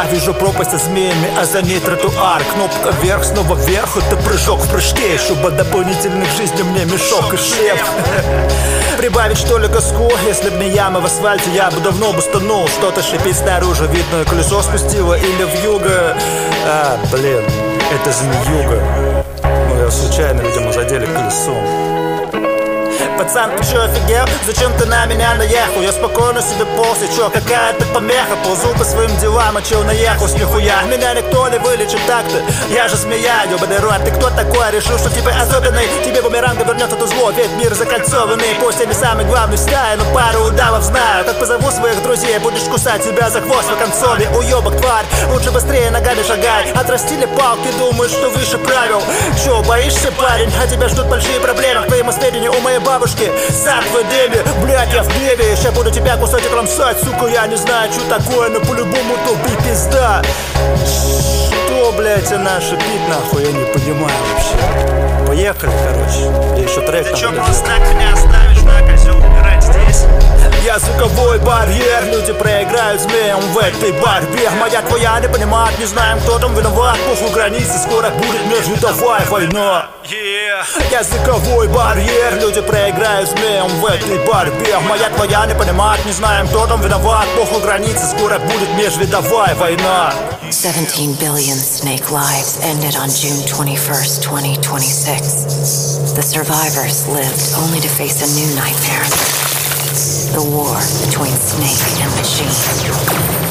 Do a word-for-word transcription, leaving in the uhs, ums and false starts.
глаза, вижу пропасть со змеями, а за ней тротуар. Кнопка вверх, снова вверх, это прыжок в прыжке. Чтобы дополнительных жизней мне мешок и шлем. Прибавить что ли газку? Если б не яма в асфальте, я бы давно бы стонул. Что-то шипит снаружи, видно, колесо спустило или вьюга. А, блин, это же не юга. Ну, я случайно, видимо, задели колесом. Пацан, ты чё, офигел? Зачем ты на меня наехал? Я спокойно себе полз, и чё, какая-то помеха? Ползу по своим делам, а чё наехал с нихуя? Меня никто не вылечит так-то, я же змея, ёбаный рот. Ты кто такой? Решил, что типа особенный? Тебе бумеранга вернет это зло, ведь мир закольцованный. Пусть я не самый главный в стае, но пару удавов знаю. Как позову своих друзей, будешь кусать себя за хвост в концове. Уёбок, тварь, лучше быстрее ногами шагай. Отрастили палки, думаешь, что выше правил. Чё, боишься, парень? А тебя ждут большие проблемы. К твоему сведению, у моей бабушки сад в Эдеме, блядь, я в гневе. Ща буду тебя кусать и кромсать, сука, я не знаю, что такое, но по-любому тупи пизда. Что, блядь, она шипит, нахуй, я не понимаю вообще. Поехали, короче, я еще трек там. Ты чё, просто так меня оставишь, да, козёл, убирать здесь? Я звуковой барьер, люди проиграют змеям в этой борьбе. Моя твоя не понимает, не знаем, кто там виноват. Похуй границы, скоро будет межвидовая война. Yeah. Я звуковой барьер, люди проиграют змеям в этой борьбе. Моя твоя не понимает, не знаем, кто там виноват. Похуй границы, скоро будет межвидовая война. seventeen billion snake lives ended on June twenty-first, twenty twenty-six. The survivors lived only to face a new nightmare. The war between snake and machine.